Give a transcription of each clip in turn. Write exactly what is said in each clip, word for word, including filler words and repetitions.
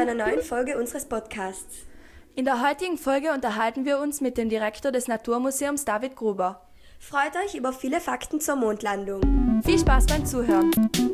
einer neuen Folge unseres Podcasts. In der heutigen Folge unterhalten wir uns mit dem Direktor des Naturmuseums, David Gruber. Freut euch über viele Fakten zur Mondlandung. Viel Spaß beim Zuhören.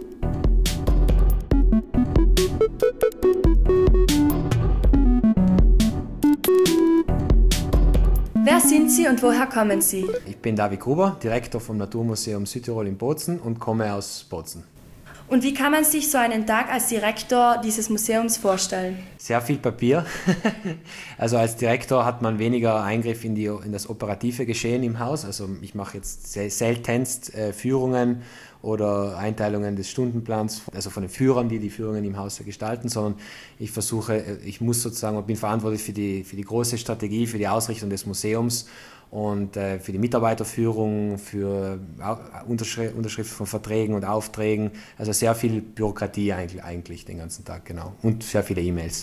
Wer sind Sie und woher kommen Sie? Ich bin David Gruber, Direktor vom Naturmuseum Südtirol in Bozen und komme aus Bozen. Und wie kann man sich so einen Tag als Direktor dieses Museums vorstellen? Sehr viel Papier. Also als Direktor hat man weniger Eingriff in, die, in das operative Geschehen im Haus. Also ich mache jetzt seltenst äh, Führungen oder Einteilungen des Stundenplans, also von den Führern, die die Führungen im Haus gestalten, sondern ich versuche, ich muss sozusagen, bin verantwortlich für die, für die große Strategie, für die Ausrichtung des Museums und äh, für die Mitarbeiterführung, für Unterschrift, Unterschrift von Verträgen und Aufträgen, also sehr viel Bürokratie eigentlich, eigentlich den ganzen Tag, genau, und sehr viele E-Mails.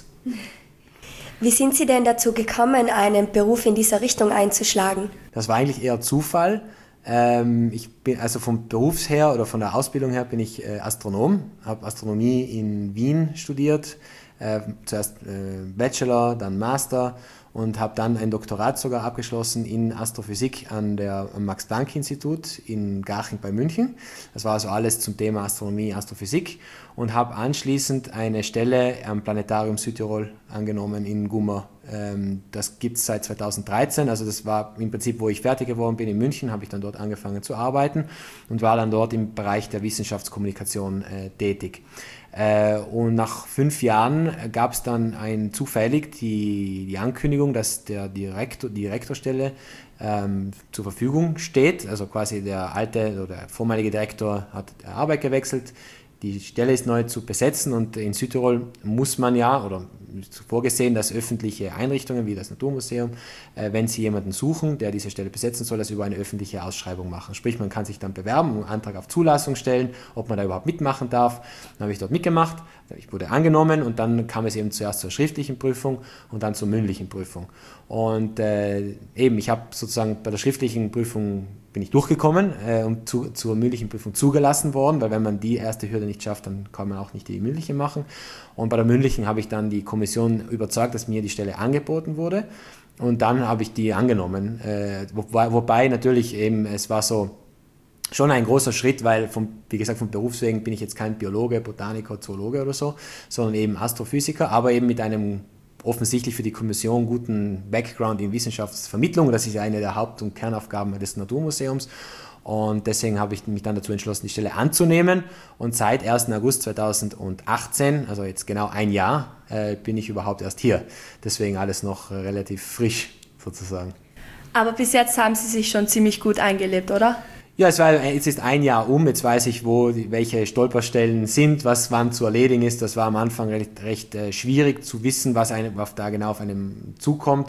Wie sind Sie denn dazu gekommen, einen Beruf in dieser Richtung einzuschlagen? Das war eigentlich eher Zufall. Ähm, ich bin also vom Berufs her oder von der Ausbildung her bin ich äh, Astronom, habe Astronomie in Wien studiert, äh, zuerst äh, Bachelor, dann Master und habe dann ein Doktorat sogar abgeschlossen in Astrophysik an der am Max-Planck-Institut in Garching bei München. Das war also alles zum Thema Astronomie, Astrophysik und habe anschließend eine Stelle am Planetarium Südtirol angenommen in Gummer. Ähm, das gibt es seit zweitausenddreizehn, also das war im Prinzip, wo ich fertig geworden bin in München, habe ich dann dort angefangen zu arbeiten und war dann dort im Bereich der Wissenschaftskommunikation äh, tätig. Äh, und nach fünf Jahren gab es dann ein, zufällig die, die Ankündigung, dass der Direktor, die Direktorstelle ähm, zur Verfügung steht. Also quasi der alte oder der vormalige Direktor hat die Arbeit gewechselt. Die Stelle ist neu zu besetzen und in Südtirol muss man ja, oder vorgesehen, dass öffentliche Einrichtungen wie das Naturmuseum, äh, wenn sie jemanden suchen, der diese Stelle besetzen soll, das über eine öffentliche Ausschreibung machen. Sprich, man kann sich dann bewerben, einen Antrag auf Zulassung stellen, ob man da überhaupt mitmachen darf. Dann habe ich dort mitgemacht, ich wurde angenommen und dann kam es eben zuerst zur schriftlichen Prüfung und dann zur mündlichen Prüfung. Und äh, eben, ich habe sozusagen bei der schriftlichen Prüfung bin ich durchgekommen äh, und zu, zur mündlichen Prüfung zugelassen worden, weil wenn man die erste Hürde nicht schafft, dann kann man auch nicht die mündliche machen. Und bei der mündlichen habe ich dann die Kommission überzeugt, dass mir die Stelle angeboten wurde und dann habe ich die angenommen. Äh, wo, wobei natürlich eben, es war so schon ein großer Schritt, weil vom, wie gesagt, vom Berufswegen bin ich jetzt kein Biologe, Botaniker, Zoologe oder so, sondern eben Astrophysiker, aber eben mit einem offensichtlich für die Kommission guten Background in Wissenschaftsvermittlung. Das ist ja eine der Haupt- und Kernaufgaben des Naturmuseums. Und deswegen habe ich mich dann dazu entschlossen, die Stelle anzunehmen. Und seit ersten August zweitausendachtzehn, also jetzt genau ein Jahr, äh, bin ich überhaupt erst hier. Deswegen alles noch äh, relativ frisch sozusagen. Aber bis jetzt haben Sie sich schon ziemlich gut eingelebt, oder? Ja, es war, jetzt ist ein Jahr um, jetzt weiß ich, wo die, welche Stolperstellen sind, was wann zu erledigen ist. Das war am Anfang recht, recht äh, schwierig zu wissen, was, einem, was da genau auf einem zukommt.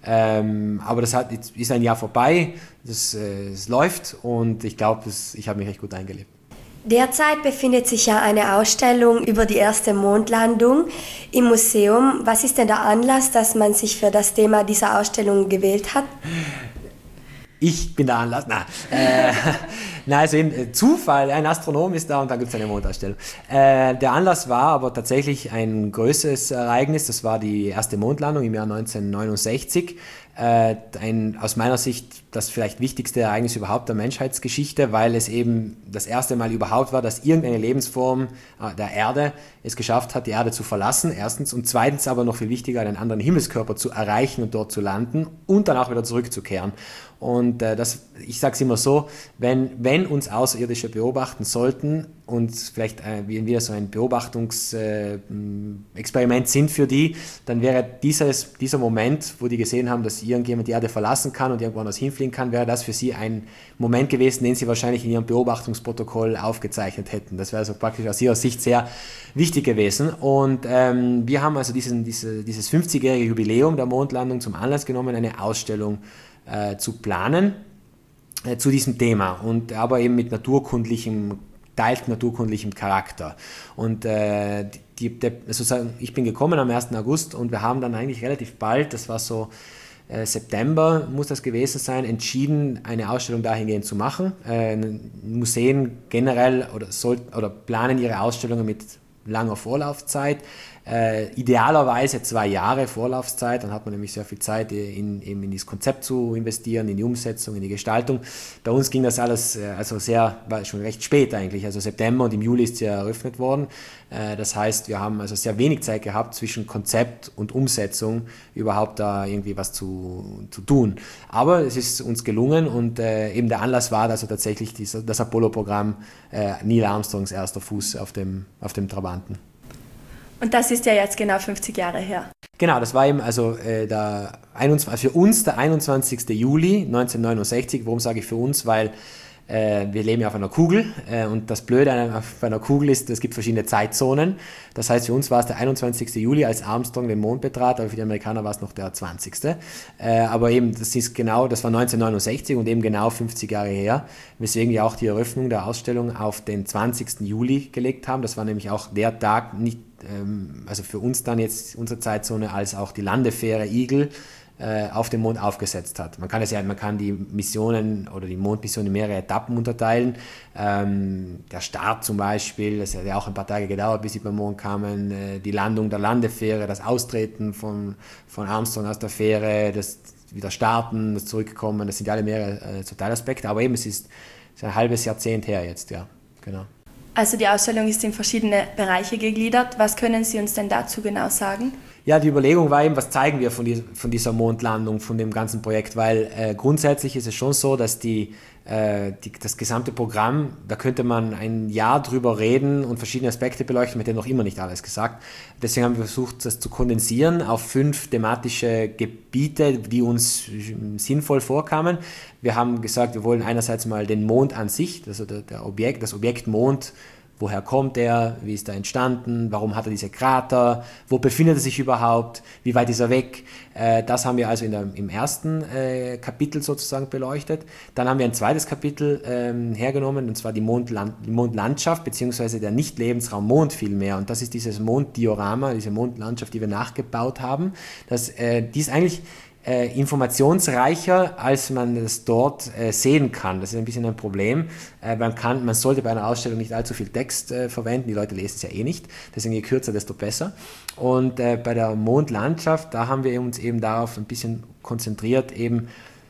Ähm, aber das hat, jetzt ist ein Jahr vorbei, das, äh, es läuft und ich glaube, ich habe mich recht gut eingelebt. Derzeit befindet sich ja eine Ausstellung über die erste Mondlandung im Museum. Was ist denn der Anlass, dass man sich für das Thema dieser Ausstellung gewählt hat? Ich bin der Anlass. Nein, äh, nein also eben Zufall, ein Astronom ist da und dann gibt es eine Mondausstellung. Äh, der Anlass war aber tatsächlich ein größeres Ereignis, das war die erste Mondlandung im Jahr neunzehnhundertneunundsechzig. Äh, ein, aus meiner Sicht das vielleicht wichtigste Ereignis überhaupt der Menschheitsgeschichte, weil es eben das erste Mal überhaupt war, dass irgendeine Lebensform äh, der Erde es geschafft hat, die Erde zu verlassen, erstens, und zweitens aber noch viel wichtiger, einen anderen Himmelskörper zu erreichen und dort zu landen und dann auch wieder zurückzukehren. Und äh, das, ich sage es immer so, wenn, wenn uns Außerirdische beobachten sollten und vielleicht äh, wieder so ein Beobachtungsexperiment äh, sind für die, dann wäre dieses, dieser Moment, wo die gesehen haben, dass irgendjemand die Erde verlassen kann und irgendwo anders hinfliegen kann, wäre das für sie ein Moment gewesen, den sie wahrscheinlich in ihrem Beobachtungsprotokoll aufgezeichnet hätten. Das wäre also praktisch aus ihrer Sicht sehr wichtig gewesen. Und ähm, wir haben also diesen, diese, dieses fünfzigjährige Jubiläum der Mondlandung zum Anlass genommen, eine Ausstellung äh, zu planen äh, zu diesem Thema, und aber eben mit naturkundlichem, teils naturkundlichem Charakter. Und äh, die, der, sozusagen, ich bin gekommen am ersten August und wir haben dann eigentlich relativ bald, das war so äh, September muss das gewesen sein, entschieden, eine Ausstellung dahingehend zu machen. Äh, Museen generell oder, soll, oder planen ihre Ausstellungen mit langer Vorlaufzeit. Äh, idealerweise zwei Jahre Vorlaufzeit, dann hat man nämlich sehr viel Zeit, in, in, in das Konzept zu investieren, in die Umsetzung, in die Gestaltung. Bei uns ging das alles äh, also sehr, war schon recht spät eigentlich, also September und im Juli ist sie eröffnet worden. Äh, das heißt, wir haben also sehr wenig Zeit gehabt zwischen Konzept und Umsetzung überhaupt da irgendwie was zu, zu tun. Aber es ist uns gelungen und äh, eben der Anlass war also tatsächlich dieser, das Apollo-Programm, äh, Neil Armstrongs erster Fuß auf dem, auf dem Trabanten. Und das ist ja jetzt genau fünfzig Jahre her. Genau, das war eben also äh, der einundzwanzigste, für uns der einundzwanzigste Juli neunzehnhundertneunundsechzig. Warum sage ich für uns? Weil äh, wir leben ja auf einer Kugel äh, und das Blöde auf einer Kugel ist, es gibt verschiedene Zeitzonen. Das heißt, für uns war es der einundzwanzigste Juli, als Armstrong den Mond betrat, aber für die Amerikaner war es noch der zwanzigste Äh, aber eben, das ist genau, das war neunzehnhundertneunundsechzig und eben genau fünfzig Jahre her, weswegen wir auch die Eröffnung der Ausstellung auf den zwanzigsten Juli gelegt haben. Das war nämlich auch der Tag, nicht also für uns dann jetzt unsere Zeitzone, als auch die Landefähre Eagle äh, auf dem Mond aufgesetzt hat. Man kann es ja, man kann die Missionen oder die Mondmission in mehrere Etappen unterteilen. Ähm, der Start zum Beispiel, das hat ja auch ein paar Tage gedauert, bis sie beim Mond kamen. Äh, die Landung der Landefähre, das Austreten von, von Armstrong aus der Fähre, das wieder Starten, das Zurückkommen, das sind ja alle mehrere äh, Teilaspekte. Aber eben, es ist, es ist ein halbes Jahrzehnt her jetzt, ja, genau. Also die Ausstellung ist in verschiedene Bereiche gegliedert. Was können Sie uns denn dazu genau sagen? Ja, die Überlegung war eben, was zeigen wir von, die, von dieser Mondlandung, von dem ganzen Projekt, weil äh, grundsätzlich ist es schon so, dass die, äh, die, das gesamte Programm, da könnte man ein Jahr drüber reden und verschiedene Aspekte beleuchten, mit denen noch immer nicht alles gesagt. Deswegen haben wir versucht, das zu kondensieren auf fünf thematische Gebiete, die uns sinnvoll vorkamen. Wir haben gesagt, wir wollen einerseits mal den Mond an sich, also der, der Objekt, das Objekt Mond. Woher kommt er? Wie ist er entstanden? Warum hat er diese Krater? Wo befindet er sich überhaupt? Wie weit ist er weg? Äh, das haben wir also in der, im ersten äh, Kapitel sozusagen beleuchtet. Dann haben wir ein zweites Kapitel ähm, hergenommen, und zwar die, Mondland, die Mondlandschaft, beziehungsweise der Nicht-Lebensraum Mond vielmehr. Und das ist dieses Monddiorama, diese Mondlandschaft, die wir nachgebaut haben. Das, äh, die ist eigentlich Äh, informationsreicher, als man es dort äh, sehen kann. Das ist ein bisschen ein Problem. Äh, man kann, man sollte bei einer Ausstellung nicht allzu viel Text äh, verwenden, die Leute lesen es ja eh nicht, deswegen je kürzer, desto besser. Und äh, bei der Mondlandschaft, da haben wir uns eben darauf ein bisschen konzentriert, eben,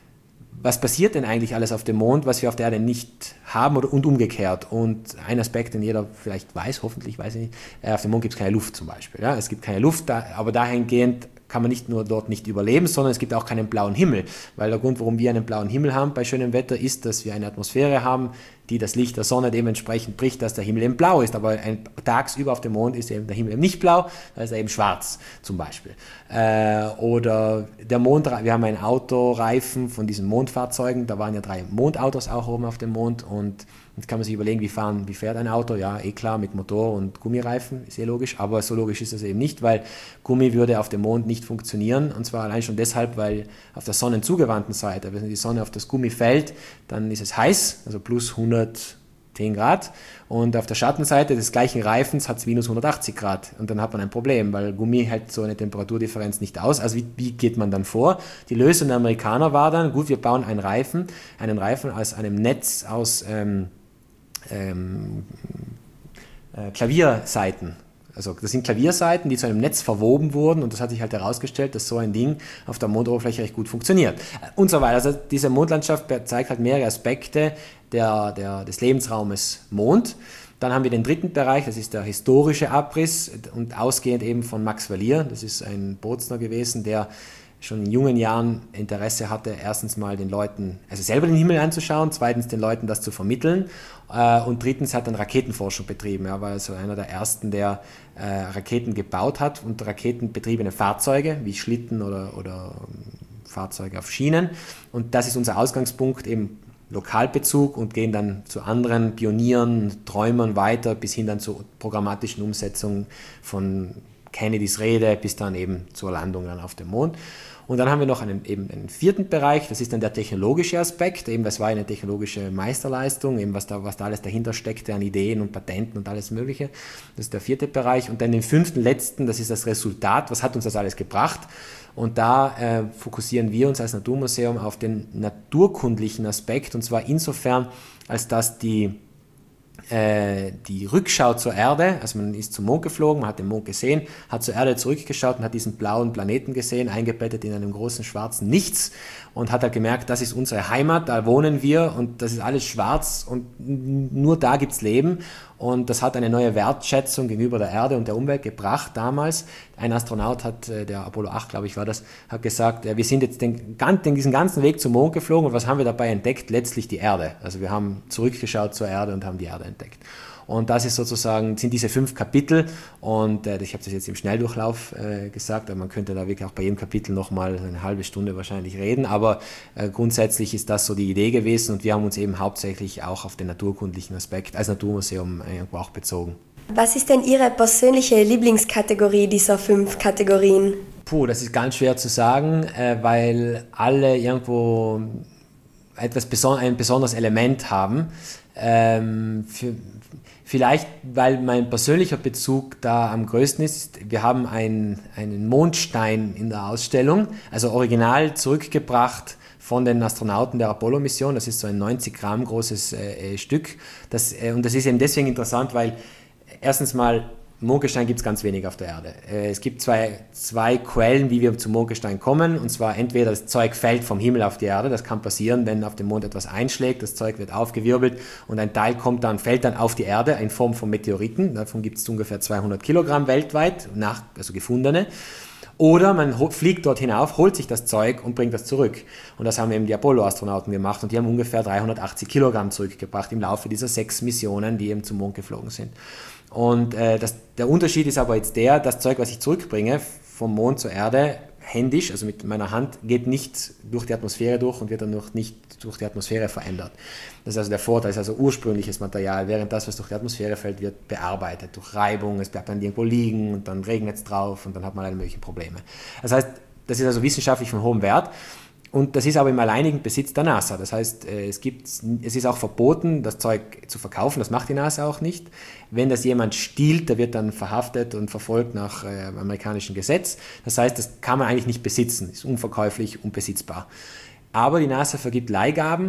was passiert denn eigentlich alles auf dem Mond, was wir auf der Erde nicht haben oder, und umgekehrt. Und ein Aspekt, den jeder vielleicht weiß, hoffentlich weiß ich nicht, äh, auf dem Mond gibt es keine Luft zum Beispiel. Ja? Es gibt keine Luft, da, aber dahingehend kann man nicht nur dort nicht überleben, sondern es gibt auch keinen blauen Himmel. Weil der Grund, warum wir einen blauen Himmel haben bei schönem Wetter, ist, dass wir eine Atmosphäre haben, die das Licht der Sonne dementsprechend bricht, dass der Himmel eben blau ist. Aber ein, tagsüber auf dem Mond ist eben der Himmel eben nicht blau, da ist er eben schwarz zum Beispiel. Äh, oder der Mond, wir haben einen Autoreifen von diesen Mondfahrzeugen, da waren ja drei Mondautos auch oben auf dem Mond, und jetzt kann man sich überlegen, wie, fahren, wie fährt ein Auto? Ja, eh klar, mit Motor und Gummireifen, ist eh logisch, aber so logisch ist das eben nicht, weil Gummi würde auf dem Mond nicht funktionieren, und zwar allein schon deshalb, weil auf der sonnenzugewandten Seite, wenn die Sonne auf das Gummi fällt, dann ist es heiß, also plus hundertzehn Grad, und auf der Schattenseite des gleichen Reifens hat es minus hundertachtzig Grad, und dann hat man ein Problem, weil Gummi hält so eine Temperaturdifferenz nicht aus. Also wie, wie geht man dann vor? Die Lösung der Amerikaner war dann, gut, wir bauen einen Reifen, einen Reifen aus einem Netz aus ähm, ähm, äh, Klaviersaiten. Also das sind Klaviersaiten, die zu einem Netz verwoben wurden, und das hat sich halt herausgestellt, dass so ein Ding auf der Mondoberfläche recht gut funktioniert. Und so weiter. Also diese Mondlandschaft zeigt halt mehrere Aspekte der, der, des Lebensraumes Mond. Dann haben wir den dritten Bereich, das ist der historische Abriss, und ausgehend eben von Max Valier, das ist ein Bozner gewesen, der schon in jungen Jahren Interesse hatte, erstens mal den Leuten, also selber den Himmel anzuschauen, zweitens den Leuten das zu vermitteln, äh, und drittens hat dann Raketenforschung betrieben. Er war also einer der ersten, der äh, Raketen gebaut hat und raketenbetriebene Fahrzeuge, wie Schlitten oder, oder Fahrzeuge auf Schienen. Und das ist unser Ausgangspunkt, eben Lokalbezug, und gehen dann zu anderen Pionieren, Träumern weiter, bis hin dann zur programmatischen Umsetzung von Kennedys Rede bis dann eben zur Landung dann auf dem Mond. Und dann haben wir noch einen, eben einen vierten Bereich, das ist dann der technologische Aspekt, eben das war eine technologische Meisterleistung, eben was da, was da alles dahinter steckte an Ideen und Patenten und alles Mögliche. Das ist der vierte Bereich. Und dann den fünften, letzten, das ist das Resultat, was hat uns das alles gebracht? Und da äh, fokussieren wir uns als Naturmuseum auf den naturkundlichen Aspekt, und zwar insofern, als dass die äh, die Rückschau zur Erde, also man ist zum Mond geflogen, man hat den Mond gesehen, hat zur Erde zurückgeschaut und hat diesen blauen Planeten gesehen, eingebettet in einem großen schwarzen Nichts und hat halt gemerkt, das ist unsere Heimat, da wohnen wir und das ist alles schwarz und nur da gibt's Leben. Und das hat eine neue Wertschätzung gegenüber der Erde und der Umwelt gebracht damals. Ein Astronaut hat, der Apollo acht, glaube ich, war das, hat gesagt, wir sind jetzt den, den, diesen ganzen Weg zum Mond geflogen und was haben wir dabei entdeckt? Letztlich die Erde. Also wir haben zurückgeschaut zur Erde und haben die Erde entdeckt. Und das ist sozusagen, sind diese fünf Kapitel und äh, ich habe das jetzt im Schnelldurchlauf äh, gesagt, aber man könnte da wirklich auch bei jedem Kapitel nochmal eine halbe Stunde wahrscheinlich reden, aber äh, grundsätzlich ist das so die Idee gewesen und wir haben uns eben hauptsächlich auch auf den naturkundlichen Aspekt als Naturmuseum irgendwo auch bezogen. Was ist denn Ihre persönliche Lieblingskategorie dieser fünf Kategorien? Puh, das ist ganz schwer zu sagen, äh, weil alle irgendwo etwas beson- ein besonderes Element haben. Ähm, für, vielleicht, weil mein persönlicher Bezug da am größten ist, wir haben ein, einen Mondstein in der Ausstellung, also original zurückgebracht von den Astronauten der Apollo-Mission. Das ist so ein neunzig Gramm großes äh, Stück. Das, äh, und das ist eben deswegen interessant, weil erstens mal Mondgestein gibt es ganz wenig auf der Erde. Es gibt zwei, zwei Quellen, wie wir zum Mondgestein kommen, und zwar entweder das Zeug fällt vom Himmel auf die Erde, das kann passieren, wenn auf dem Mond etwas einschlägt, das Zeug wird aufgewirbelt und ein Teil kommt dann, fällt dann auf die Erde in Form von Meteoriten, davon gibt es ungefähr zweihundert Kilogramm weltweit, nach, also gefundene. Oder man fliegt dort hinauf, holt sich das Zeug und bringt das zurück. Und das haben eben die Apollo-Astronauten gemacht und die haben ungefähr dreihundertachtzig Kilogramm zurückgebracht im Laufe dieser sechs Missionen, die eben zum Mond geflogen sind. Und äh, das, der Unterschied ist aber jetzt der, das Zeug, was ich zurückbringe vom Mond zur Erde, händisch, also mit meiner Hand, geht nicht durch die Atmosphäre durch und wird dann noch nicht durch die Atmosphäre verändert. Das ist also der Vorteil, das ist also ursprüngliches Material, während das, was durch die Atmosphäre fällt, wird bearbeitet durch Reibung, es bleibt dann irgendwo liegen und dann regnet es drauf und dann hat man alle möglichen Probleme. Das heißt, das ist also wissenschaftlich von hohem Wert. Und das ist aber im alleinigen Besitz der NASA. Das heißt, es gibt, es ist auch verboten, das Zeug zu verkaufen. Das macht die NASA auch nicht. Wenn das jemand stiehlt, der wird dann verhaftet und verfolgt nach äh, amerikanischem Gesetz. Das heißt, das kann man eigentlich nicht besitzen. Ist unverkäuflich, unbesitzbar. Aber die NASA vergibt Leihgaben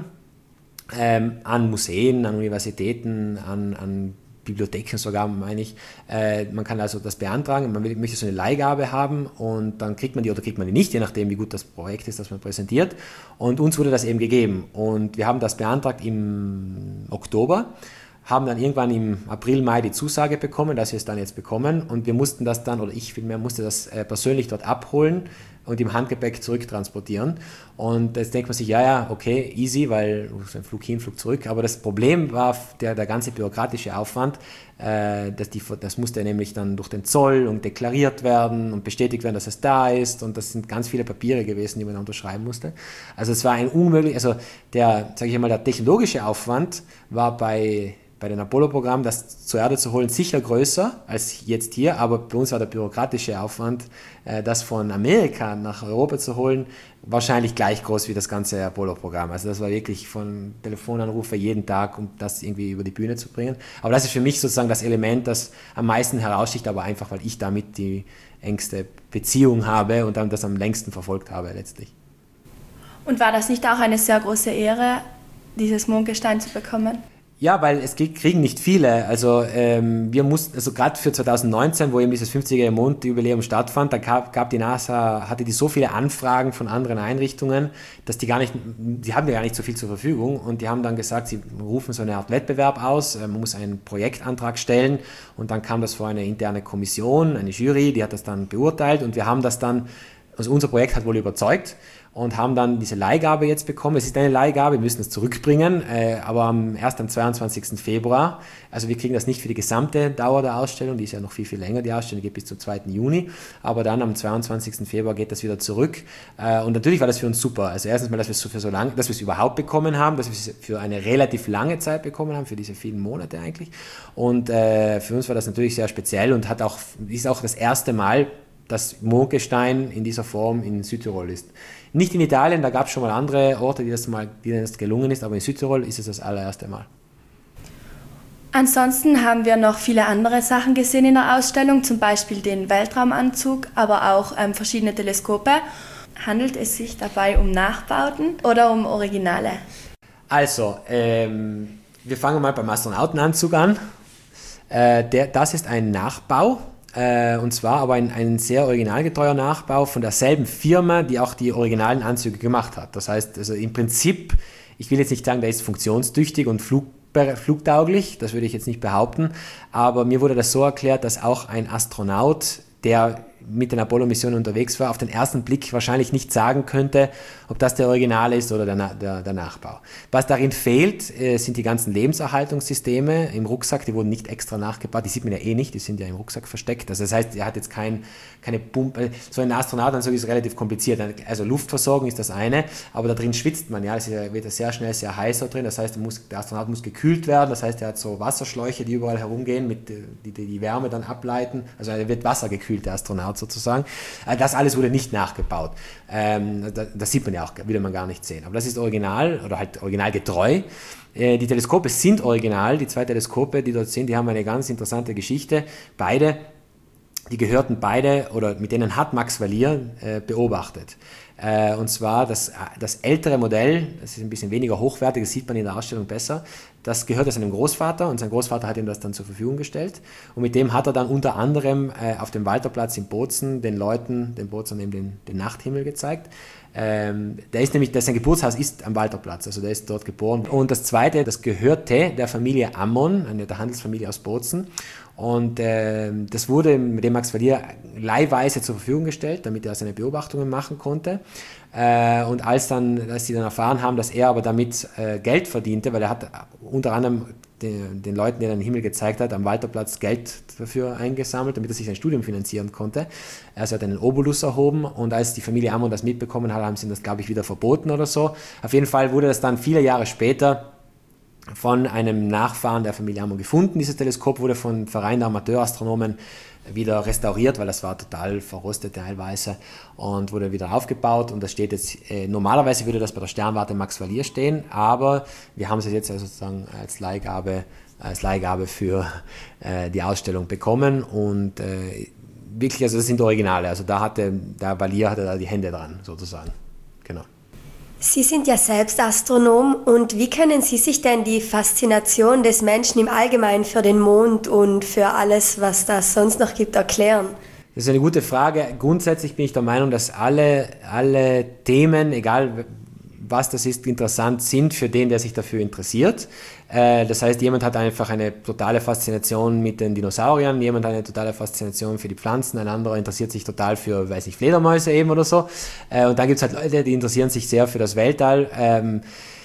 ähm, an Museen, an Universitäten, an, an Bibliotheken sogar, meine ich. Äh, man kann also das beantragen, man will, möchte so eine Leihgabe haben und dann kriegt man die oder kriegt man die nicht, je nachdem, wie gut das Projekt ist, das man präsentiert. Und uns wurde das eben gegeben. Und wir haben das beantragt im Oktober, haben dann irgendwann im April, Mai die Zusage bekommen, dass wir es dann jetzt bekommen. Und wir mussten das dann, oder ich vielmehr, musste das äh, persönlich dort abholen und im Handgepäck zurücktransportieren. Und jetzt denkt man sich, ja, ja, okay, easy, weil so ein Flug hin, Flug zurück. Aber das Problem war der, der ganze bürokratische Aufwand. Äh, dass die, das musste nämlich dann durch den Zoll und deklariert werden und bestätigt werden, dass es da ist. Und das sind ganz viele Papiere gewesen, die man dann unterschreiben musste. Also es war ein unmöglich, also der, sage ich mal, der technologische Aufwand war bei bei dem Apollo-Programm, das zur Erde zu holen, sicher größer als jetzt hier, aber bei uns war der bürokratische Aufwand, das von Amerika nach Europa zu holen, wahrscheinlich gleich groß wie das ganze Apollo-Programm. Also das war wirklich von Telefonanrufe jeden Tag, um das irgendwie über die Bühne zu bringen. Aber das ist für mich sozusagen das Element, das am meisten heraussticht, aber einfach, weil ich damit die engste Beziehung habe und dann das am längsten verfolgt habe letztlich. Und war das nicht auch eine sehr große Ehre, dieses Mondgestein zu bekommen? Ja, weil es kriegen nicht viele. Also ähm, wir mussten, also gerade für zwanzig neunzehn, wo eben dieses fünfzigjährige Mondjubiläum stattfand, da gab, gab die NASA, hatte die so viele Anfragen von anderen Einrichtungen, dass die gar nicht, die haben ja gar nicht so viel zur Verfügung und die haben dann gesagt, sie rufen so eine Art Wettbewerb aus, man muss einen Projektantrag stellen und dann kam das vor eine interne Kommission, eine Jury, die hat das dann beurteilt und wir haben das dann, also unser Projekt hat wohl überzeugt und haben dann diese Leihgabe jetzt bekommen. Es ist eine Leihgabe, wir müssen es zurückbringen, äh, aber am, erst am zweiundzwanzigsten Februar. Also wir kriegen das nicht für die gesamte Dauer der Ausstellung, die ist ja noch viel, viel länger, die Ausstellung geht bis zum zweiten Juni, aber dann am zweiundzwanzigsten Februar geht das wieder zurück. Äh, und natürlich war das für uns super. Also erstens mal, dass wir es für so lang, dass wir es überhaupt bekommen haben, dass wir es für eine relativ lange Zeit bekommen haben, für diese vielen Monate eigentlich. Und äh, für uns war das natürlich sehr speziell und hat auch, ist auch das erste Mal, dass Mondgestein in dieser Form in Südtirol ist. Nicht in Italien, da gab es schon mal andere Orte, die das mal, denen das gelungen ist, aber in Südtirol ist es das allererste Mal. Ansonsten haben wir noch viele andere Sachen gesehen in der Ausstellung, zum Beispiel den Weltraumanzug, aber auch ähm, verschiedene Teleskope. Handelt es sich dabei um Nachbauten oder um Originale? Also, ähm, Wir fangen mal beim Astronautenanzug an. Äh, der, das ist ein Nachbau, äh, und zwar aber ein, ein sehr originalgetreuer Nachbau von derselben Firma, die auch die originalen Anzüge gemacht hat. Das heißt, also im Prinzip, ich will jetzt nicht sagen, der ist funktionstüchtig und flug, flugtauglich, das würde ich jetzt nicht behaupten, aber mir wurde das so erklärt, dass auch ein Astronaut, der mit den Apollo-Missionen unterwegs war, auf den ersten Blick wahrscheinlich nicht sagen könnte, ob das der Original ist oder der, der, der Nachbau. Was darin fehlt, äh, sind die ganzen Lebenserhaltungssysteme im Rucksack, die wurden nicht extra nachgebaut, die sieht man ja eh nicht, die sind ja im Rucksack versteckt. Also das heißt, er hat jetzt kein, keine Pumpe, so ein Astronautanzug ist relativ kompliziert, also Luftversorgung ist das eine, aber da drin schwitzt man, ja, es wird sehr schnell sehr heiß da drin, das heißt, muss, der Astronaut muss gekühlt werden, das heißt, er hat so Wasserschläuche, die überall herumgehen, mit, die, die die Wärme dann ableiten, also er wird wassergekühlt, der Astronaut sozusagen. Das alles wurde nicht nachgebaut. Ähm, das, das sieht man ja auch, will man gar nicht sehen. Aber das ist original oder halt originalgetreu. Äh, die Teleskope sind original. Die zwei Teleskope, die dort sind, die haben eine ganz interessante Geschichte. Beide, die gehörten beide, oder mit denen hat Max Valier äh, beobachtet. Äh, und zwar das, das ältere Modell, das ist ein bisschen weniger hochwertig, das sieht man in der Ausstellung besser, das gehörte seinem Großvater und sein Großvater hat ihm das dann zur Verfügung gestellt und mit dem hat er dann unter anderem äh, auf dem Walterplatz in Bozen den Leuten, den Bozern eben den, den Nachthimmel gezeigt. Ähm, der ist nämlich, der, sein Geburtshaus ist am Walterplatz, also der ist dort geboren. Und das zweite, das gehörte der Familie Ammon, eine der Handelsfamilie aus Bozen. Und äh, das wurde mit dem Max Valier leihweise zur Verfügung gestellt, damit er seine Beobachtungen machen konnte. Äh, und als dann, als sie dann erfahren haben, dass er aber damit äh, Geld verdiente, weil er hat unter anderem den, den Leuten, die er den Himmel gezeigt hat, am Walterplatz Geld dafür eingesammelt, damit er sich sein Studium finanzieren konnte. Also er hat einen Obolus erhoben und als die Familie Ammon das mitbekommen hat, haben sie ihm das, glaube ich, wieder verboten oder so. Auf jeden Fall wurde das dann viele Jahre später von einem Nachfahren der Familie Ammon gefunden. Dieses Teleskop wurde von Verein der Amateurastronomen wieder restauriert, weil das war total verrostet teilweise und wurde wieder aufgebaut und das steht jetzt, äh, normalerweise würde das bei der Sternwarte Max Valier stehen, aber wir haben es jetzt also sozusagen als Leihgabe, als Leihgabe für äh, die Ausstellung bekommen und äh, wirklich, also das sind Originale, also da hatte, der Valier hatte da die Hände dran sozusagen, genau. Sie sind ja selbst Astronom und wie können Sie sich denn die Faszination des Menschen im Allgemeinen für den Mond und für alles, was das sonst noch gibt, erklären? Das ist eine gute Frage. Grundsätzlich bin ich der Meinung, dass alle, alle Themen, egal was das ist, interessant sind für den, der sich dafür interessiert. Das heißt, jemand hat einfach eine totale Faszination mit den Dinosauriern, jemand hat eine totale Faszination für die Pflanzen, ein anderer interessiert sich total für, weiß nicht, Fledermäuse eben oder so. Und dann gibt es halt Leute, die interessieren sich sehr für das Weltall.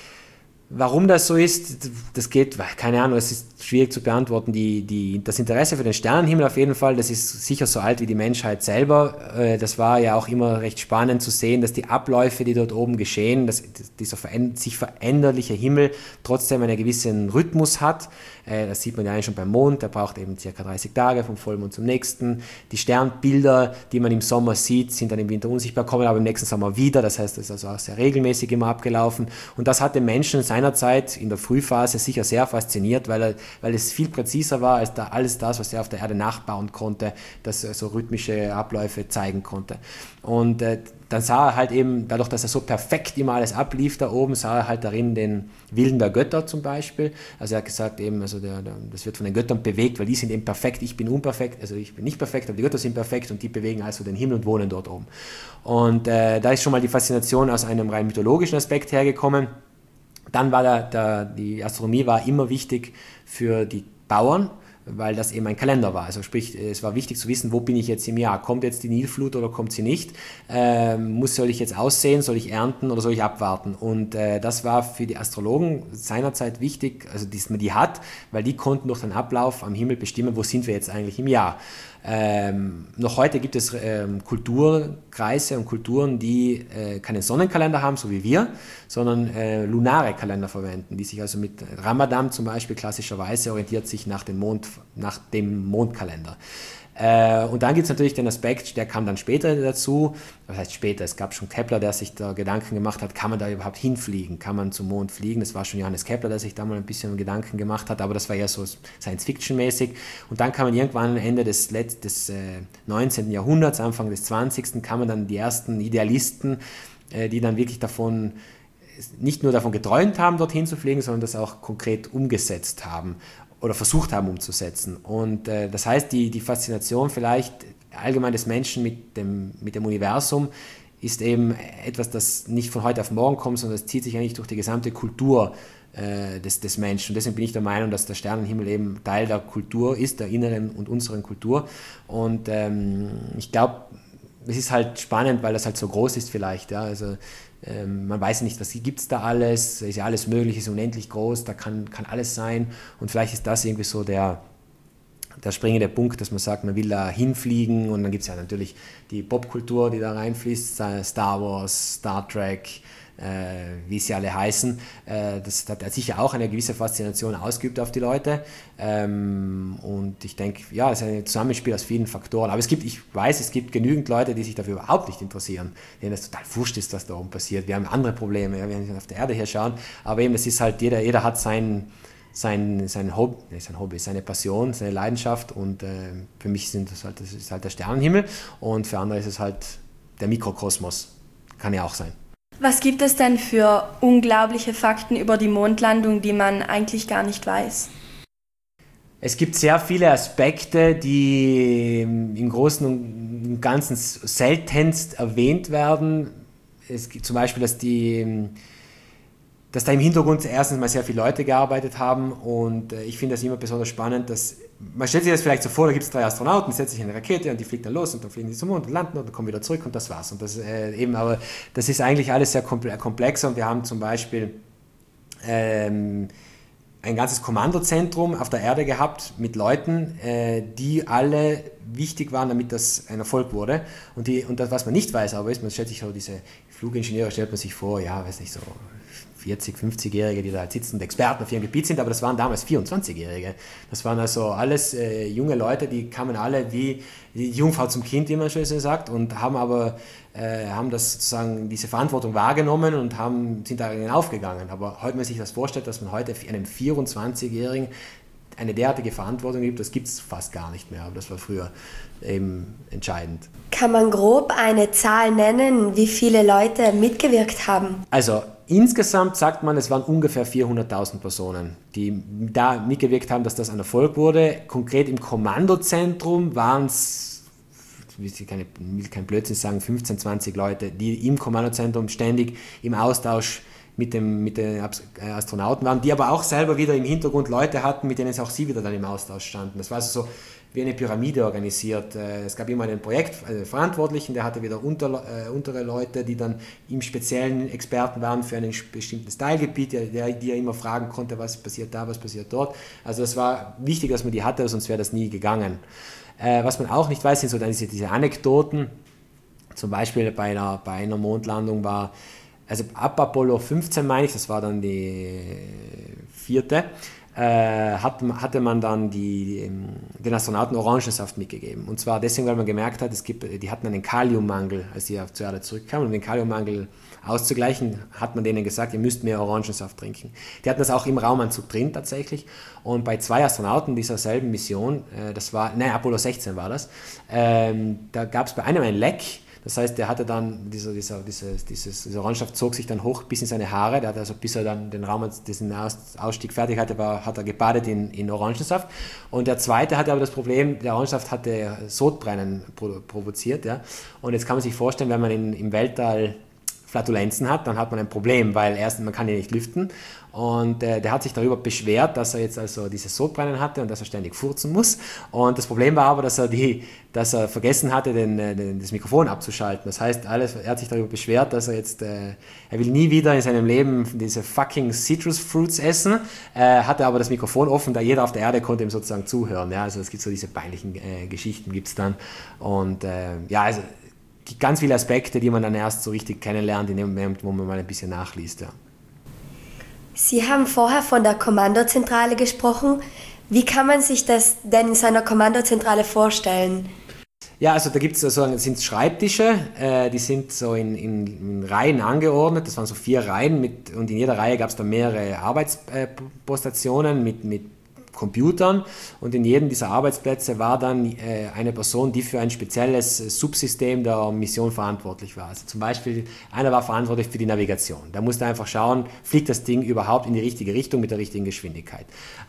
Warum das so ist, das geht, keine Ahnung, es ist schwierig zu beantworten. Die, die, das Interesse für den Sternenhimmel auf jeden Fall, das ist sicher so alt wie die Menschheit selber. Das war ja auch immer recht spannend zu sehen, dass die Abläufe, die dort oben geschehen, dass dieser sich veränderliche Himmel trotzdem einen gewissen Rhythmus hat. Das sieht man ja eigentlich schon beim Mond, der braucht eben ca. dreißig Tage vom Vollmond zum nächsten. Die Sternbilder, die man im Sommer sieht, sind dann im Winter unsichtbar, kommen aber im nächsten Sommer wieder. Das heißt, das ist also auch sehr regelmäßig immer abgelaufen. Und das hat den Menschen seinerzeit in der Frühphase sicher sehr fasziniert, weil, er, weil es viel präziser war als da alles das, was er auf der Erde nachbauen konnte, das so rhythmische Abläufe zeigen konnte. Und äh, dann sah er halt eben, dadurch, dass er so perfekt immer alles ablief da oben, sah er halt darin den Willen der Götter zum Beispiel. Also er hat gesagt eben, also der, der, das wird von den Göttern bewegt, weil die sind eben perfekt, ich bin unperfekt, also ich bin nicht perfekt, aber die Götter sind perfekt und die bewegen also den Himmel und wohnen dort oben. Und äh, da ist schon mal die Faszination aus einem rein mythologischen Aspekt hergekommen. Dann war der, der, die Astronomie war immer wichtig für die Bauern, weil das eben ein Kalender war. Also sprich, es war wichtig zu wissen, wo bin ich jetzt im Jahr? Kommt jetzt die Nilflut oder kommt sie nicht? Ähm, muss, soll ich jetzt aussehen? Soll ich ernten oder soll ich abwarten? Und äh, das war für die Astrologen seinerzeit wichtig, also dass man die hat, weil die konnten durch den Ablauf am Himmel bestimmen, wo sind wir jetzt eigentlich im Jahr. Ähm, noch heute gibt es ähm, Kulturkreise und Kulturen, die äh, keinen Sonnenkalender haben, so wie wir, sondern äh, lunare Kalender verwenden, die sich also mit Ramadan zum Beispiel klassischerweise orientiert sich nach dem, Mond, nach dem Mondkalender. Äh, und dann gibt es natürlich den Aspekt, der kam dann später dazu, das heißt später, es gab schon Kepler, der sich da Gedanken gemacht hat, kann man da überhaupt hinfliegen, kann man zum Mond fliegen, das war schon Johannes Kepler, der sich da mal ein bisschen Gedanken gemacht hat, aber das war eher so Science-Fiction-mäßig und dann kam man irgendwann Ende des, Let- des äh, neunzehnten. Jahrhunderts, Anfang des zwanzigsten, kamen dann die ersten Idealisten, äh, die dann wirklich davon nicht nur davon geträumt haben, dorthin zu fliegen, sondern das auch konkret umgesetzt haben oder versucht haben umzusetzen. Und äh, das heißt, die, die Faszination vielleicht allgemein des Menschen mit dem, mit dem Universum ist eben etwas, das nicht von heute auf morgen kommt, sondern das zieht sich eigentlich durch die gesamte Kultur äh, des, des Menschen. Und deswegen bin ich der Meinung, dass der Sternenhimmel eben Teil der Kultur ist, der inneren und unseren Kultur. Und ähm, ich glaube, es ist halt spannend, weil das halt so groß ist vielleicht. Ja? Also ähm, man weiß nicht, was gibt es da alles, ist ja alles möglich, ist unendlich groß, da kann, kann alles sein. Und vielleicht ist das irgendwie so der, der springende Punkt, dass man sagt, man will da hinfliegen. Und dann gibt es ja natürlich die Popkultur, die da reinfließt, Star Wars, Star Trek, äh, wie sie alle heißen. Äh, das hat sicher auch eine gewisse Faszination ausgeübt auf die Leute. Ähm, und ich denke, ja, es ist ein Zusammenspiel aus vielen Faktoren. Aber es gibt, ich weiß, es gibt genügend Leute, die sich dafür überhaupt nicht interessieren, denen es total wurscht ist, was da oben passiert. Wir haben andere Probleme, ja, wenn wir auf der Erde hier schauen. Aber eben, es ist halt, jeder, jeder hat sein, sein, sein, Hobby, nee, sein Hobby, seine Passion, seine Leidenschaft. Und äh, für mich sind das halt, das ist halt der Sternenhimmel. Und für andere ist es halt der Mikrokosmos. Kann ja auch sein. Was gibt es denn für unglaubliche Fakten über die Mondlandung, die man eigentlich gar nicht weiß? Es gibt sehr viele Aspekte, die im Großen und Ganzen seltenst erwähnt werden. Es gibt zum Beispiel, dass, die, dass da im Hintergrund erstens mal sehr viele Leute gearbeitet haben und ich finde das immer besonders spannend, dass man stellt sich das vielleicht so vor, da gibt es drei Astronauten, die setzen sich in eine Rakete und die fliegt dann los und dann fliegen die zum Mond und landen und dann kommen wieder zurück und das war's. Und das, äh, eben, aber das ist eigentlich alles sehr komplexer und wir haben zum Beispiel ähm, ein ganzes Kommandozentrum auf der Erde gehabt mit Leuten, äh, die alle wichtig waren, damit das ein Erfolg wurde. Und, die, und das, was man nicht weiß, aber ist, man stellt sich so diese Flugingenieure, stellt man sich vor, ja, weiß nicht, so vierzig-, fünfzigjährige, die da halt sitzen und Experten auf ihrem Gebiet sind, aber das waren damals vierundzwanzigjährige. Das waren also alles äh, junge Leute, die kamen alle wie die Jungfrau zum Kind, wie man schon so sagt, und haben aber äh, haben das sozusagen diese Verantwortung wahrgenommen und haben, sind darin aufgegangen. Aber heute, wenn man sich das vorstellt, dass man heute einem vierundzwanzigjährigen eine derartige Verantwortung gibt, das gibt es fast gar nicht mehr, aber das war früher eben entscheidend. Kann man grob eine Zahl nennen, wie viele Leute mitgewirkt haben? Also insgesamt sagt man, es waren ungefähr vierhunderttausend Personen, die da mitgewirkt haben, dass das ein Erfolg wurde. Konkret im Kommandozentrum waren es, ich will kein Blödsinn sagen, fünfzehn, zwanzig Leute, die im Kommandozentrum ständig im Austausch mit, dem, mit den Astronauten waren, die aber auch selber wieder im Hintergrund Leute hatten, mit denen auch sie wieder dann im Austausch standen. Das war also so wie eine Pyramide organisiert. Es gab immer einen Projektverantwortlichen, der hatte wieder unter, äh, untere Leute, die dann im speziellen Experten waren für ein bestimmtes Teilgebiet, der, die er immer fragen konnte, was passiert da, was passiert dort. Also es war wichtig, dass man die hatte, sonst wäre das nie gegangen. Äh, was man auch nicht weiß, sind so dann diese, diese Anekdoten. Zum Beispiel bei einer, bei einer Mondlandung war, also ab Apollo fünfzehn meine ich, das war dann die vierte, Äh, hat, hatte man dann die, den Astronauten Orangensaft mitgegeben. Und zwar deswegen, weil man gemerkt hat, es gibt, die hatten einen Kaliummangel, als sie zur Erde zurückkamen. Um den Kaliummangel auszugleichen, hat man denen gesagt, ihr müsst mehr Orangensaft trinken. Die hatten das auch im Raumanzug drin tatsächlich. Und bei zwei Astronauten dieser selben Mission, äh, das war, nein, Apollo sechzehn war das, ähm, da gab es bei einem ein Leck. Das heißt, der hatte dann, dieser, dieser, dieses, dieses, dieser Orangensaft zog sich dann hoch bis in seine Haare. Der hat also, bis er dann den Raum, diesen Ausstieg fertig hatte, war, hat er gebadet in, in Orangensaft. Und der zweite hatte aber das Problem, der Orangensaft hatte Sodbrennen provoziert. Ja? Und jetzt kann man sich vorstellen, wenn man in, im Weltall Flatulenzen hat, dann hat man ein Problem, weil erstens, man kann ihn nicht lüften und äh, der hat sich darüber beschwert, dass er jetzt also dieses Sodbrennen hatte und dass er ständig furzen muss und das Problem war aber, dass er, die, dass er vergessen hatte, den, den, das Mikrofon abzuschalten. Das heißt, alles, er hat sich darüber beschwert, dass er jetzt, äh, er will nie wieder in seinem Leben diese fucking Citrus Fruits essen, äh, hatte aber das Mikrofon offen, da jeder auf der Erde konnte ihm sozusagen zuhören. Ja? Also es gibt so diese peinlichen äh, Geschichten gibt's dann und äh, ja, also ganz viele Aspekte, die man dann erst so richtig kennenlernt, in dem Moment, wo man mal ein bisschen nachliest. Ja. Sie haben vorher von der Kommandozentrale gesprochen. Wie kann man sich das denn in seiner Kommandozentrale vorstellen? Ja, also da gibt es so, sind Schreibtische, äh, die sind so in, in, in Reihen angeordnet, das waren so vier Reihen mit, und in jeder Reihe gab es dann mehrere Arbeitspostationen mit, mit Computern und in jedem dieser Arbeitsplätze war dann äh, eine Person, die für ein spezielles Subsystem der Mission verantwortlich war. Also zum Beispiel, einer war verantwortlich für die Navigation. Da musste einfach schauen, fliegt das Ding überhaupt in die richtige Richtung mit der richtigen Geschwindigkeit.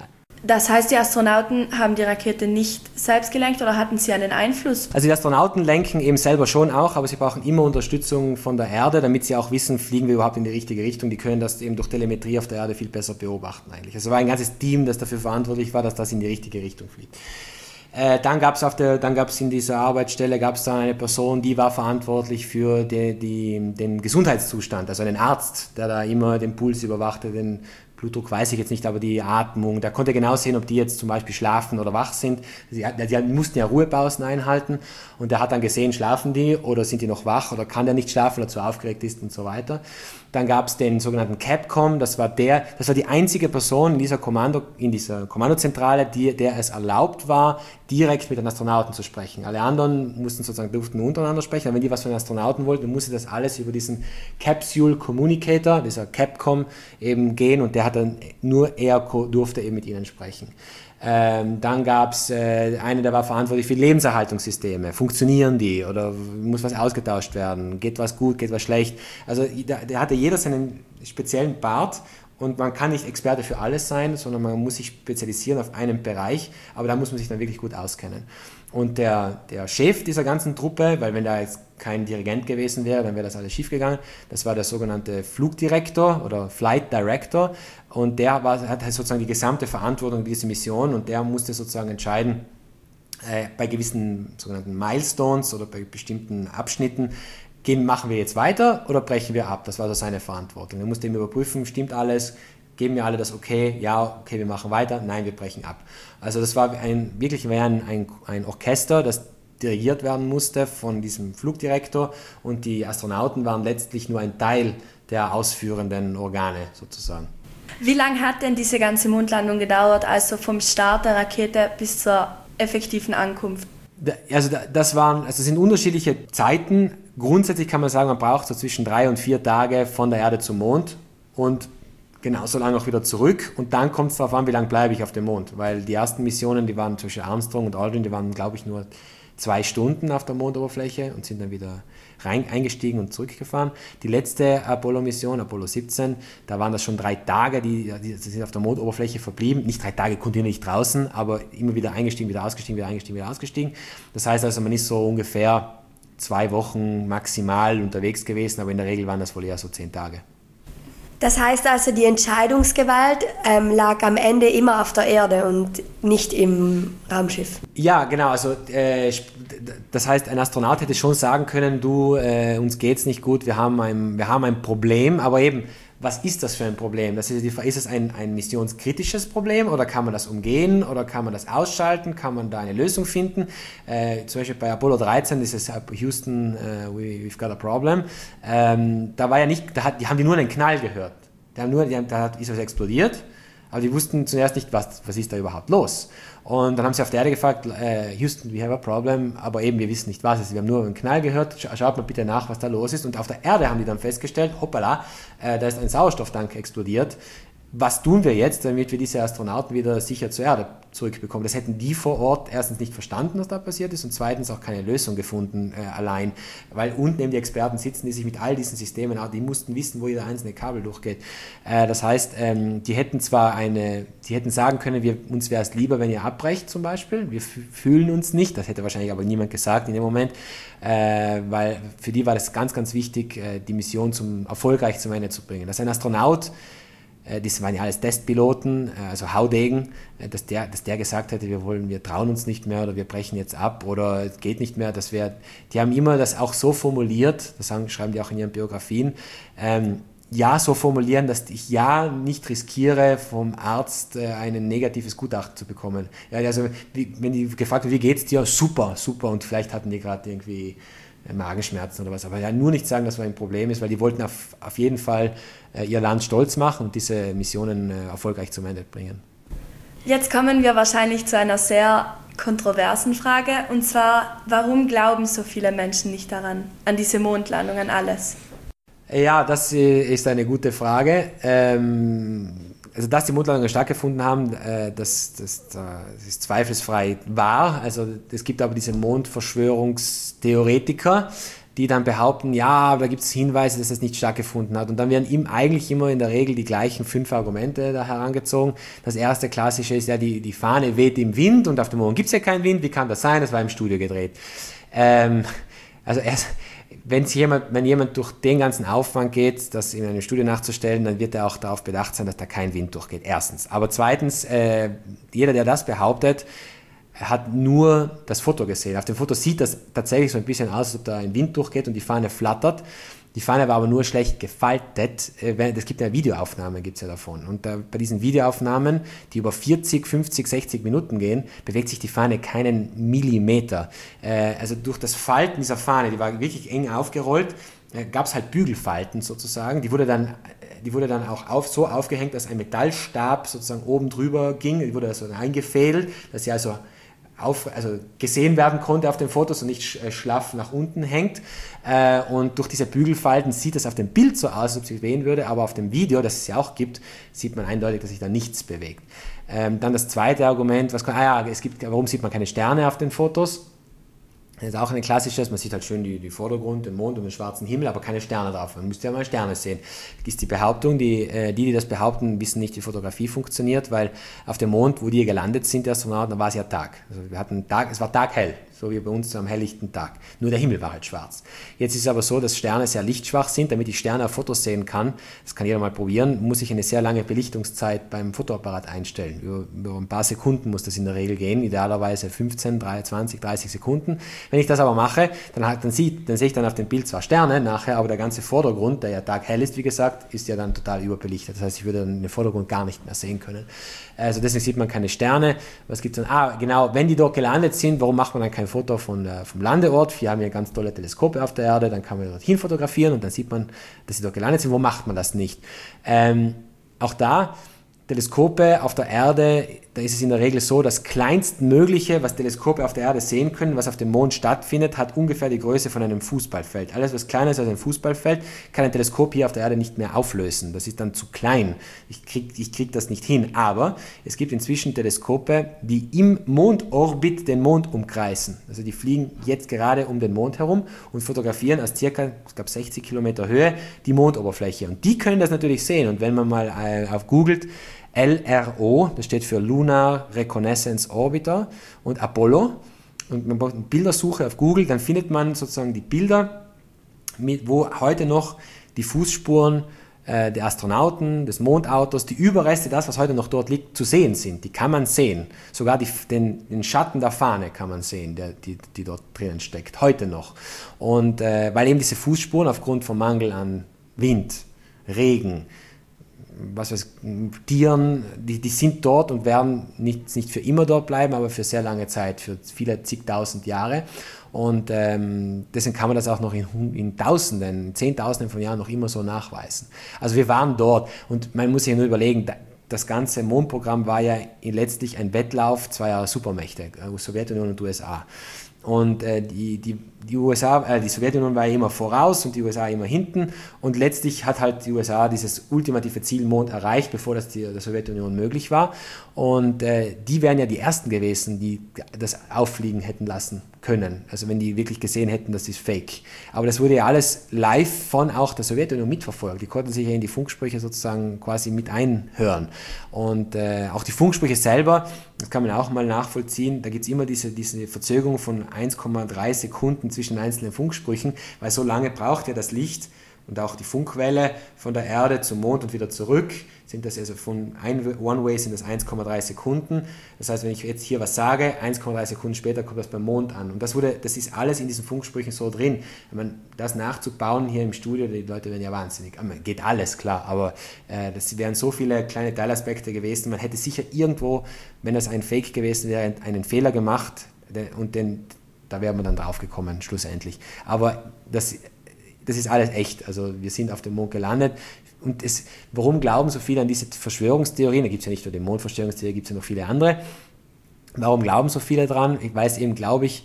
Das heißt, die Astronauten haben die Rakete nicht selbst gelenkt oder hatten sie einen Einfluss? Also die Astronauten lenken eben selber schon auch, aber sie brauchen immer Unterstützung von der Erde, damit sie auch wissen, fliegen wir überhaupt in die richtige Richtung. Die können das eben durch Telemetrie auf der Erde viel besser beobachten eigentlich. Also war ein ganzes Team, das dafür verantwortlich war, dass das in die richtige Richtung fliegt. Äh, dann gab es auf der, dann gab es in dieser Arbeitsstelle gab es dann eine Person, die war verantwortlich für die, die, den Gesundheitszustand, also einen Arzt, der da immer den Puls überwachte, den Blutdruck weiß ich jetzt nicht, aber die Atmung, der konnte genau sehen, ob die jetzt zum Beispiel schlafen oder wach sind. Die, die mussten ja Ruhepausen einhalten und der hat dann gesehen, schlafen die oder sind die noch wach oder kann der nicht schlafen, weil er zu aufgeregt ist und so weiter. Dann gab es den sogenannten Capcom, das war der, das war die einzige Person in dieser Kommando, in dieser Kommandozentrale, die, der es erlaubt war, direkt mit den Astronauten zu sprechen. Alle anderen mussten sozusagen, durften untereinander sprechen, aber wenn die was von den Astronauten wollten, dann musste das alles über diesen Capsule Communicator, dieser Capcom, eben gehen und der hat dann, nur er durfte eben mit ihnen sprechen. Ähm, dann gab es äh, einen, der war verantwortlich für Lebenserhaltungssysteme. Funktionieren die oder muss was ausgetauscht werden? Geht was gut, geht was schlecht? Also da, der hatte jeder seinen speziellen Part und man kann nicht Experte für alles sein, sondern man muss sich spezialisieren auf einen Bereich, aber da muss man sich dann wirklich gut auskennen. Und der, der Chef dieser ganzen Truppe, weil wenn da jetzt kein Dirigent gewesen wäre, dann wäre das alles schief gegangen, das war der sogenannte Flugdirektor oder Flight Director und der war, hat sozusagen die gesamte Verantwortung dieser Mission und der musste sozusagen entscheiden, äh, bei gewissen sogenannten Milestones oder bei bestimmten Abschnitten, gehen, machen wir jetzt weiter oder brechen wir ab? Das war so seine Verantwortung. Er musste eben überprüfen, stimmt alles, geben wir alle das okay, ja, okay, wir machen weiter, nein, wir brechen ab. Also das war ein, wirklich ein, ein, ein Orchester, das dirigiert werden musste von diesem Flugdirektor und die Astronauten waren letztlich nur ein Teil der ausführenden Organe sozusagen. Wie lange hat denn diese ganze Mondlandung gedauert, also vom Start der Rakete bis zur effektiven Ankunft? Also das waren, also das sind unterschiedliche Zeiten. Grundsätzlich kann man sagen, man braucht so zwischen drei und vier Tage von der Erde zum Mond und genauso lange auch wieder zurück und dann kommt es darauf an, wie lange bleibe ich auf dem Mond, weil die ersten Missionen, die waren zwischen Armstrong und Aldrin, die waren, glaube ich, nur zwei Stunden auf der Mondoberfläche und sind dann wieder rein, eingestiegen und zurückgefahren. Die letzte Apollo-Mission, Apollo siebzehn, da waren das schon drei Tage, die, die sind auf der Mondoberfläche verblieben. Nicht drei Tage kontinuierlich draußen, aber immer wieder eingestiegen, wieder ausgestiegen, wieder eingestiegen, wieder ausgestiegen. Das heißt also, man ist so ungefähr zwei Wochen maximal unterwegs gewesen, aber in der Regel waren das wohl eher so zehn Tage. Das heißt also, die Entscheidungsgewalt ähm, lag am Ende immer auf der Erde und nicht im Raumschiff. Ja, genau. Also äh, das heißt, ein Astronaut hätte schon sagen können, du, äh, uns geht's nicht gut, wir haben ein, wir haben ein Problem, aber eben, was ist das für ein Problem? Das ist, die, ist es ein, ein missionskritisches Problem oder kann man das umgehen oder kann man das ausschalten? Kann man da eine Lösung finden? Äh, zum Beispiel bei Apollo dreizehn ist es Houston, uh, we, we've got a problem. Ähm, da war ja nicht, da hat, die haben die nur einen Knall gehört. Die haben nur, die haben, da ist was explodiert, aber die wussten zuerst nicht, was, was ist da überhaupt los. Und dann haben sie auf der Erde gefragt, äh, Houston, we have a problem, aber eben, wir wissen nicht, was es ist. Wir haben nur einen Knall gehört, schaut mal bitte nach, was da los ist. Und auf der Erde haben die dann festgestellt, hoppala, äh, da ist ein Sauerstofftank explodiert. Was tun wir jetzt, damit wir diese Astronauten wieder sicher zur Erde zurückbekommen? Das hätten die vor Ort erstens nicht verstanden, was da passiert ist und zweitens auch keine Lösung gefunden äh, allein, weil unten eben die Experten sitzen, die sich mit all diesen Systemen, die mussten wissen, wo jeder einzelne Kabel durchgeht. Äh, das heißt, ähm, die hätten zwar eine, die hätten sagen können, wir, uns wäre es lieber, wenn ihr abbrecht zum Beispiel, wir f- fühlen uns nicht, das hätte wahrscheinlich aber niemand gesagt in dem Moment, äh, weil für die war das ganz, ganz wichtig, äh, die Mission zum, erfolgreich zum Ende zu bringen. Dass ein Astronaut, das waren ja alles Testpiloten, also Haudegen, dass der, dass der gesagt hätte, wir wollen, wir trauen uns nicht mehr oder wir brechen jetzt ab oder es geht nicht mehr. Das wär, die haben immer das auch so formuliert, das sagen, schreiben die auch in ihren Biografien, ähm, ja so formulieren, dass ich ja nicht riskiere, vom Arzt äh, ein negatives Gutachten zu bekommen. Ja, also wie, wenn die gefragt wird, wie geht's dir? Super, super und vielleicht hatten die gerade irgendwie Magenschmerzen oder was, aber ja nur nicht sagen, dass das ein Problem ist, weil die wollten auf, auf jeden Fall äh, ihr Land stolz machen und diese Missionen äh, erfolgreich zum Ende bringen. Jetzt kommen wir wahrscheinlich zu einer sehr kontroversen Frage und zwar, warum glauben so viele Menschen nicht daran, an diese Mondlandung, an alles? Ja, das ist eine gute Frage. Ähm, also dass die Mondlandungen stattgefunden haben, äh, das, das, das ist zweifelsfrei wahr. Also es gibt aber diese Mondverschwörungstheoretiker, die dann behaupten, ja, da gibt es Hinweise, dass das nicht stattgefunden hat. Und dann werden ihm eigentlich immer in der Regel die gleichen fünf Argumente da herangezogen. Das erste klassische ist ja, die, die Fahne weht im Wind und auf dem Mond gibt es ja keinen Wind. Wie kann das sein? Das war im Studio gedreht. Ähm, also erst, wenn jemand, wenn jemand durch den ganzen Aufwand geht, das in einem Studio nachzustellen, dann wird er auch darauf bedacht sein, dass da kein Wind durchgeht. Erstens. Aber zweitens, äh, jeder, der das behauptet, hat nur das Foto gesehen. Auf dem Foto sieht das tatsächlich so ein bisschen aus, als ob da ein Wind durchgeht und die Fahne flattert. Die Fahne war aber nur schlecht gefaltet. Es gibt ja Videoaufnahmen, gibt's ja davon. Und da, bei diesen Videoaufnahmen, die über vierzig, fünfzig, sechzig Minuten gehen, bewegt sich die Fahne keinen Millimeter. Äh, also durch das Falten dieser Fahne, die war wirklich eng aufgerollt, äh, gab es halt Bügelfalten sozusagen. Die wurde dann Die wurde dann auch auf, so aufgehängt, dass ein Metallstab sozusagen oben drüber ging. Die wurde also eingefädelt, dass sie also, auf, also gesehen werden konnte auf den Fotos und nicht schlaff nach unten hängt. Und durch diese Bügelfalten sieht es auf dem Bild so aus, als ob sich wehen würde, aber auf dem Video, das es ja auch gibt, sieht man eindeutig, dass sich da nichts bewegt. Dann das zweite Argument, was kann, ah ja, es gibt, warum sieht man keine Sterne auf den Fotos? Das ist auch ein klassisches, man sieht halt schön die, die Vordergrund, den Mond und den schwarzen Himmel, aber keine Sterne drauf. Man müsste ja mal Sterne sehen. Das ist die Behauptung, die, die, die das behaupten, wissen nicht, wie Fotografie funktioniert, weil auf dem Mond, wo die gelandet sind, die Astronauten, da war es ja Tag. Also wir hatten Tag, es war taghell, so wie bei uns am helllichten Tag. Nur der Himmel war halt schwarz. Jetzt ist es aber so, dass Sterne sehr lichtschwach sind. Damit ich Sterne auf Fotos sehen kann, das kann jeder mal probieren, muss ich eine sehr lange Belichtungszeit beim Fotoapparat einstellen. Über, über ein paar Sekunden muss das in der Regel gehen, idealerweise fünfzehn, zwanzig, dreißig Sekunden. Wenn ich das aber mache, dann, halt, dann, sieht, dann sehe ich dann auf dem Bild zwar Sterne nachher, aber der ganze Vordergrund, der ja taghell ist, wie gesagt, ist ja dann total überbelichtet. Das heißt, ich würde dann den Vordergrund gar nicht mehr sehen können. Also deswegen sieht man keine Sterne. Was gibt's dann? Ah, genau, wenn die dort gelandet sind, warum macht man dann kein Foto von, äh, vom Landeort? Wir haben ja ganz tolle Teleskope auf der Erde, dann kann man dorthin fotografieren und dann sieht man, dass sie dort gelandet sind. Wo macht man das nicht? Ähm, auch da, Teleskope auf der Erde, da ist es in der Regel so, das kleinstmögliche, was Teleskope auf der Erde sehen können, was auf dem Mond stattfindet, hat ungefähr die Größe von einem Fußballfeld. Alles, was kleiner ist als ein Fußballfeld, kann ein Teleskop hier auf der Erde nicht mehr auflösen. Das ist dann zu klein. Ich krieg, ich krieg das nicht hin. Aber es gibt inzwischen Teleskope, die im Mondorbit den Mond umkreisen. Also die fliegen jetzt gerade um den Mond herum und fotografieren aus circa, ich glaube, sechzig Kilometer Höhe die Mondoberfläche. Und die können das natürlich sehen. Und wenn man mal äh, auf googelt, L R O, das steht für Lunar Reconnaissance Orbiter, und Apollo, und man braucht eine Bildersuche auf Google, dann findet man sozusagen die Bilder, mit, wo heute noch die Fußspuren äh, der Astronauten, des Mondautos, die Überreste, das, was heute noch dort liegt, zu sehen sind. Die kann man sehen. Sogar die, den, den Schatten der Fahne kann man sehen, der, die, die dort drinnen steckt, heute noch. Und äh, weil eben diese Fußspuren aufgrund vom Mangel an Wind, Regen, was weiß, Tieren, die, die sind dort und werden nicht, nicht für immer dort bleiben, aber für sehr lange Zeit, für viele zigtausend Jahre. Und ähm, deswegen kann man das auch noch in, in Tausenden, in Zehntausenden von Jahren noch immer so nachweisen. Also wir waren dort und man muss sich nur überlegen, das ganze Mondprogramm war ja letztlich ein Wettlauf zweier Supermächte, Sowjetunion und U S A. Und äh, die, die, die U S A, äh, die Sowjetunion war ja immer voraus und die U S A immer hinten. Und letztlich hat halt die U S A dieses ultimative Ziel Mond erreicht, bevor das die, der Sowjetunion möglich war. Und äh, die wären ja die Ersten gewesen, die das auffliegen hätten lassen können. Also wenn die wirklich gesehen hätten, das ist fake. Aber das wurde ja alles live von auch der Sowjetunion mitverfolgt. Die konnten sich ja in die Funksprüche sozusagen quasi mit einhören. Und äh, auch die Funksprüche selber, das kann man auch mal nachvollziehen, da gibt es immer diese, diese Verzögerung von eins Komma drei Sekunden zwischen einzelnen Funksprüchen, weil so lange braucht ja das Licht und auch die Funkwelle von der Erde zum Mond und wieder zurück, sind das also von One-Way sind das eins Komma drei Sekunden. Das heißt, wenn ich jetzt hier was sage, eins Komma drei Sekunden später kommt das beim Mond an. Und das, wurde, das ist alles in diesen Funksprüchen so drin. Wenn man das nachzubauen hier im Studio, die Leute werden ja wahnsinnig. Geht alles, klar, aber äh, das wären so viele kleine Teilaspekte gewesen. Man hätte sicher irgendwo, wenn das ein Fake gewesen wäre, einen Fehler gemacht und den, da wäre man dann drauf gekommen, schlussendlich. Aber das, das ist alles echt. Also wir sind auf dem Mond gelandet. Und es, warum glauben so viele an diese Verschwörungstheorien? Da gibt es ja nicht nur die Mondverschwörungstheorie, gibt es ja noch viele andere. Warum glauben so viele dran? Ich weiß eben, glaube ich,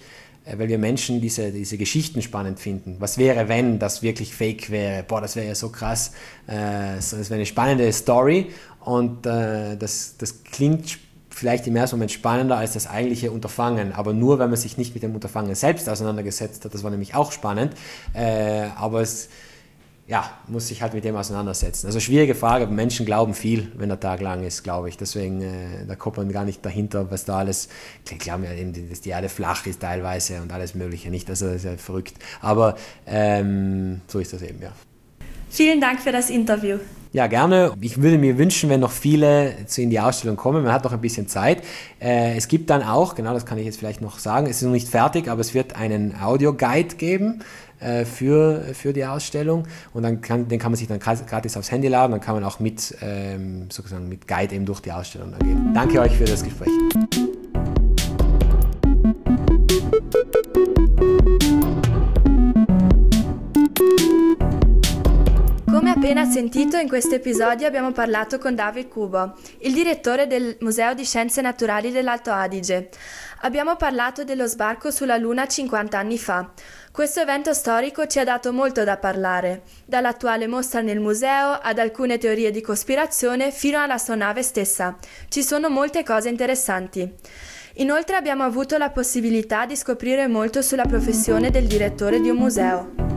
äh, weil wir Menschen diese, diese Geschichten spannend finden. Was wäre, wenn das wirklich fake wäre? Boah, das wäre ja so krass. Äh, das wäre eine spannende Story und äh, das, das klingt vielleicht im ersten Moment spannender als das eigentliche Unterfangen, aber nur, wenn man sich nicht mit dem Unterfangen selbst auseinandergesetzt hat. Das war nämlich auch spannend, äh, aber es ja, muss sich halt mit dem auseinandersetzen. Also schwierige Frage, aber Menschen glauben viel, wenn der Tag lang ist, glaube ich. Deswegen, äh, da kommt man gar nicht dahinter, was da alles, ich glaube ja eben, dass die Erde flach ist teilweise und alles Mögliche nicht, also das ist ja verrückt. Aber ähm, so ist das eben, ja. Vielen Dank für das Interview. Ja, gerne. Ich würde mir wünschen, wenn noch viele zu in die Ausstellung kommen. Man hat noch ein bisschen Zeit. Äh, es gibt dann auch, genau das kann ich jetzt vielleicht noch sagen, es ist noch nicht fertig, aber es wird einen Audio-Guide geben äh, für, für die Ausstellung. Und dann kann, den kann man sich dann gratis aufs Handy laden. Dann kann man auch mit, ähm, sozusagen mit Guide eben durch die Ausstellung dann gehen. Danke euch für das Gespräch. Come appena sentito, in questo episodio abbiamo parlato con David Kubo, il direttore del Museo di Scienze Naturali dell'Alto Adige. Abbiamo parlato dello sbarco sulla Luna cinquanta anni fa. Questo evento storico ci ha dato molto da parlare, dall'attuale mostra nel museo ad alcune teorie di cospirazione fino all'astronave stessa. Ci sono molte cose interessanti. Inoltre abbiamo avuto la possibilità di scoprire molto sulla professione del direttore di un museo.